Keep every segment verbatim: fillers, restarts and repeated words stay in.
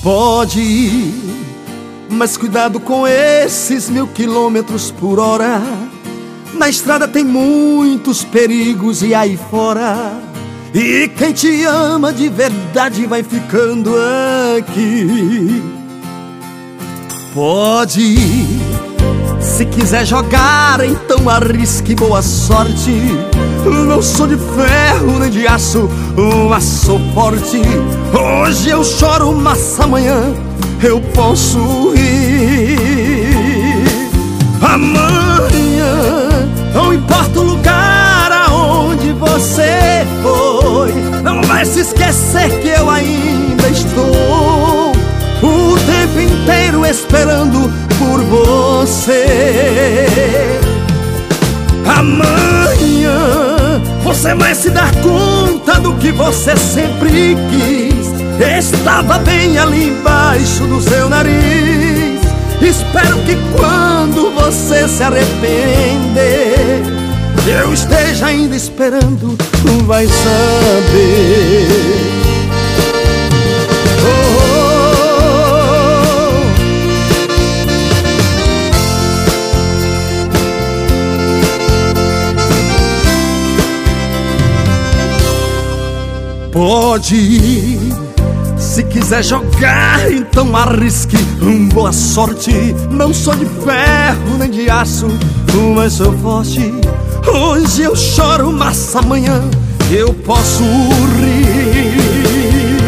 Pode ir, mas cuidado com esses mil quilômetros por hora. Na estrada tem muitos perigos e aí fora. E quem te ama de verdade vai ficando aqui. Pode ir, se quiser jogar, então arrisque, boa sorte. Não sou de ferro nem de aço, mas sou forte. Hoje eu choro, mas amanhã eu posso rir. Amanhã, não importa o lugar aonde você foi, não vai se esquecer que eu ainda estou o tempo inteiro esperando por você. Amanhã você vai se dar conta do que você sempre quis. Estava bem ali embaixo do seu nariz. Espero que quando você se arrepender, eu esteja ainda esperando, vai saber. Pode ir, se quiser jogar, então arrisque, boa sorte. Não sou de ferro nem de aço, mas sou forte. Hoje eu choro, mas amanhã eu posso rir.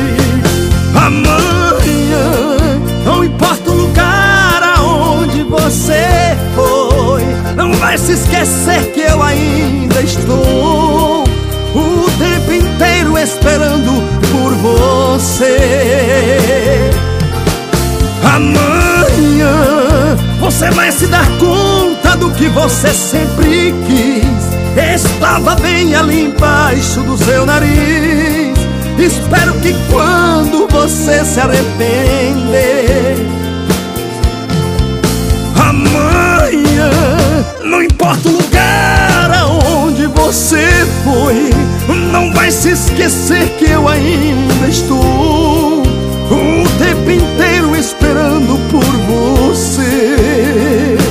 Amanhã, não importa o lugar aonde você foi, não vai se esquecer que eu ainda estou o tempo inteiro esperando por você. Amanhã você vai se dar conta do que você sempre quis. Estava bem ali embaixo do seu nariz. Espero que quando você se arrepender, amanhã, não importa o lugar aonde você foi, não vai se esquecer que eu ainda estou o tempo inteiro esperando por você.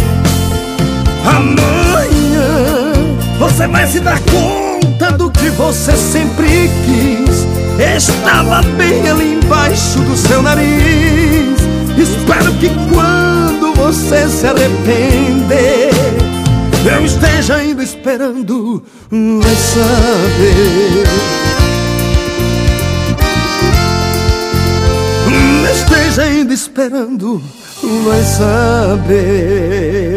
Amanhã você vai se dar conta do que você sempre quis. Estava bem ali embaixo do seu nariz. Espero que quando você se arrepender, eu esteja ainda esperando, vai saber. Esteja ainda esperando, vai saber.